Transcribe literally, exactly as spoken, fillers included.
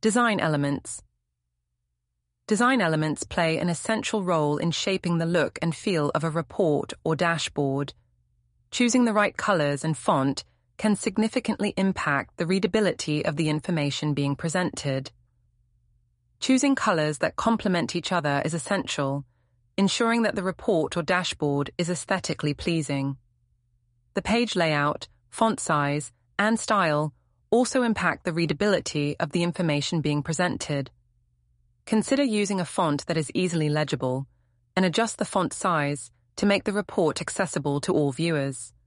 Design elements. Design elements play an essential role in shaping the look and feel of a report or dashboard. Choosing the right colors and font can significantly impact the readability of the information being presented. Choosing colors that complement each other is essential, ensuring that the report or dashboard is aesthetically pleasing. The page layout, font size, and style also impact the readability of the information being presented. Consider using a font that is easily legible and adjust the font size to make the report accessible to all viewers.